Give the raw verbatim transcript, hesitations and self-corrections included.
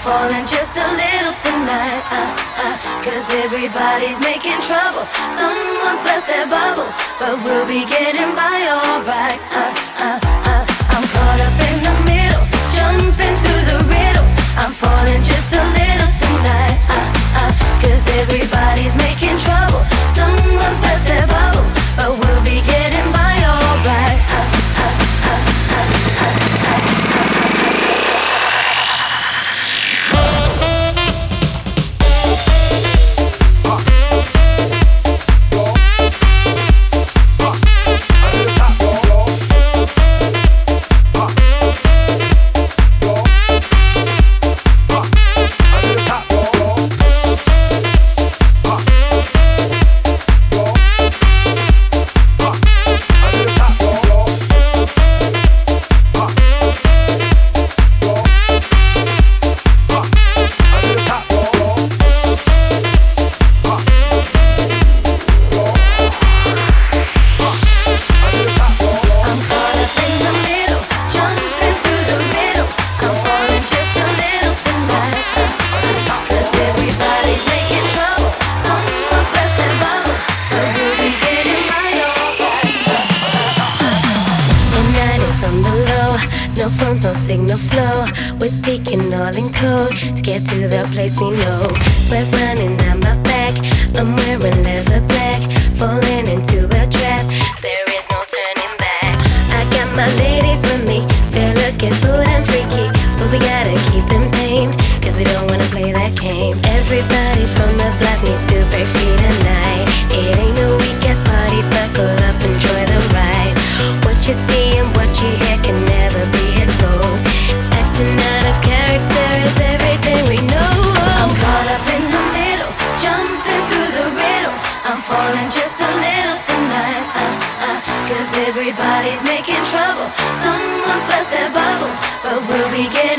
falling just a little tonight. Uh, uh, Cause everybody's making trouble. Someone's burst their bubble, but we'll be getting by alright. Uh, uh, uh, I'm caught up in the middle, jumping through the riddle. I'm falling just a little tonight. Uh, uh, Cause everybody's making trouble. Someone's burst their bubble, but we'll be getting by alright. Uh, uh, uh, uh, uh, uh, no phones, no signal flow. We're speaking all in code to get to the place we know. Sweat running down my back, I'm wearing leather black, falling into a trap, there is no turning back. I got my ladies with me, fellas get so damn freaky, but we gotta keep them tamed, cause we don't wanna play that game. Everybody from the block needs to break free tonight. It ain't no weak-ass party, buckle up, enjoy the ride. What you see and what you hear can never be exposed. Acting out of character is everything we know. I'm caught up in the middle, jumping through the riddle. I'm falling just a little tonight. uh, uh, Cause everybody's making trouble. Someone's burst their bubble, but we'll be getting